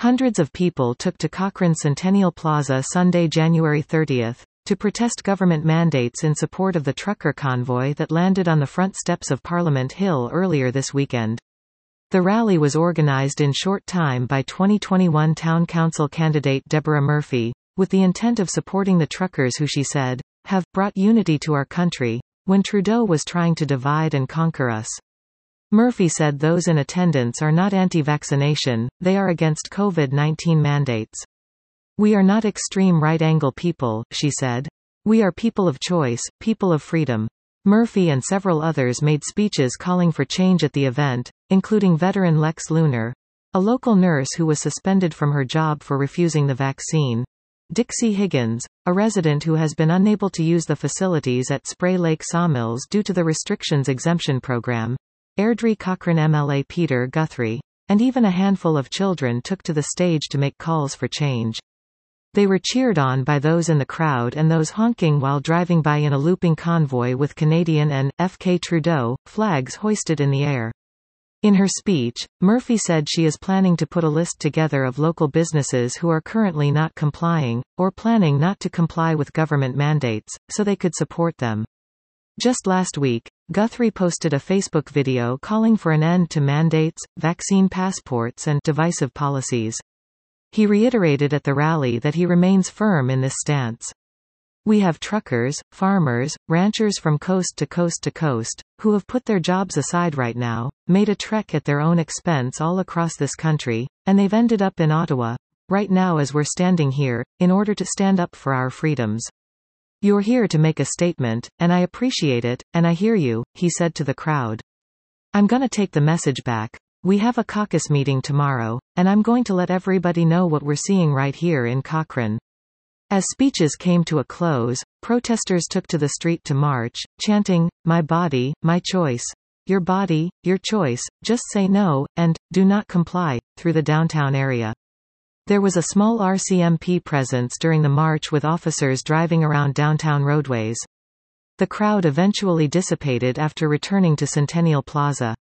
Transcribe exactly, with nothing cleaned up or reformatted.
Hundreds of people took to Cochrane Centennial Plaza Sunday, January thirtieth, to protest government mandates in support of the trucker convoy that landed on the front steps of Parliament Hill earlier this weekend. The rally was organized in short time by twenty twenty-one Town Council candidate Deborah Murphy, with the intent of supporting the truckers who she said, have brought unity to our country, when Trudeau was trying to divide and conquer us. Murphy said those in attendance are not anti-vaccination, they are against COVID nineteen mandates. We are not extreme right-angle people, she said. We are people of choice, people of freedom. Murphy and several others made speeches calling for change at the event, including veteran Lex Lunar, a local nurse who was suspended from her job for refusing the vaccine, Dixie Higgins, a resident who has been unable to use the facilities at Spray Lake Sawmills due to the restrictions exemption program, Airdrie Cochrane M L A Peter Guthrie, and even a handful of children took to the stage to make calls for change. They were cheered on by those in the crowd and those honking while driving by in a looping convoy with Canadian and F K Trudeau flags hoisted in the air. In her speech, Murphy said she is planning to put a list together of local businesses who are currently not complying, or planning not to comply with government mandates, so they could support them. Just last week, Guthrie posted a Facebook video calling for an end to mandates, vaccine passports and divisive policies. He reiterated at the rally that he remains firm in this stance. We have truckers, farmers, ranchers from coast to coast to coast, who have put their jobs aside right now, made a trek at their own expense all across this country, and they've ended up in Ottawa, right now as we're standing here, in order to stand up for our freedoms. You're here to make a statement, and I appreciate it, and I hear you, he said to the crowd. I'm gonna take the message back. We have a caucus meeting tomorrow, and I'm going to let everybody know what we're seeing right here in Cochrane. As speeches came to a close, protesters took to the street to march, chanting, "My body, my choice. Your body, your choice, just say no, and, do not comply," through the downtown area. There was a small R C M P presence during the march with officers driving around downtown roadways. The crowd eventually dissipated after returning to Centennial Plaza.